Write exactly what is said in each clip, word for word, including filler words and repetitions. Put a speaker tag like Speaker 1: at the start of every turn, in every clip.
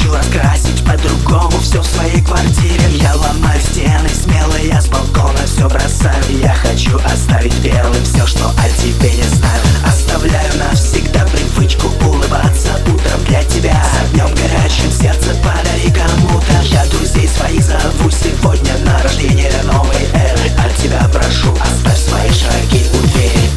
Speaker 1: хочу раскрасить по-другому все в своей квартире. Я ломаю стены смело, я с балкона все бросаю. Я хочу оставить первым все, что о тебе не знаю. Оставляю навсегда привычку улыбаться утром для тебя. С огнем горячим сердце подари кому-то. Я друзей своих зову сегодня на рождение новой эры. От тебя прошу, оставь свои шаги у двери.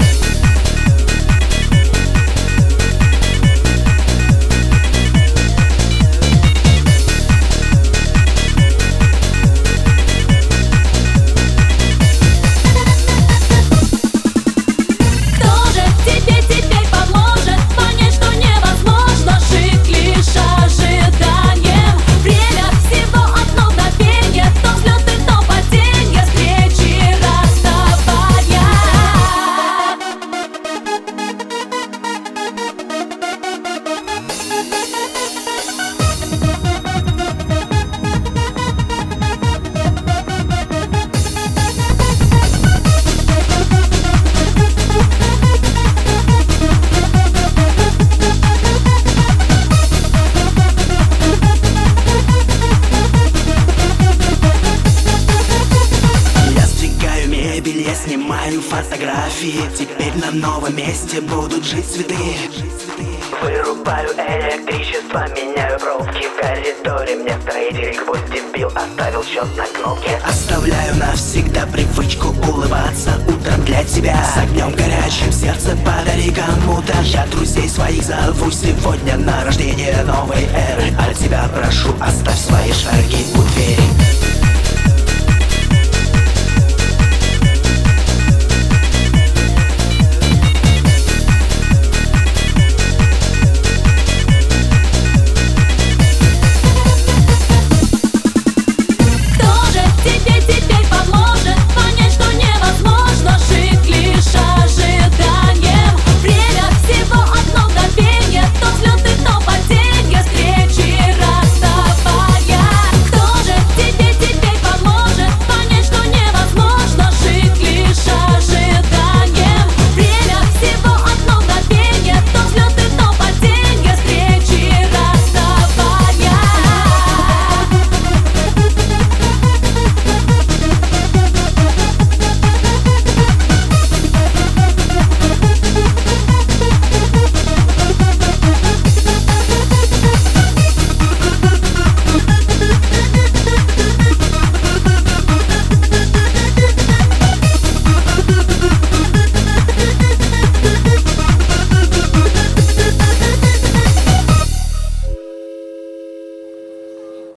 Speaker 1: Я снимаю фотографии. Теперь на новом месте будут жить цветы. Вырубаю электричество, меняю пробки в коридоре. Мне строитель гвозди вбил, оставил счет на кнопке. Оставляю навсегда привычку улыбаться утром для тебя. С огнем горячим сердце подари кому-то. Я друзей своих зову сегодня на рождение новой эры. От тебя прошу, оставь свои шаги.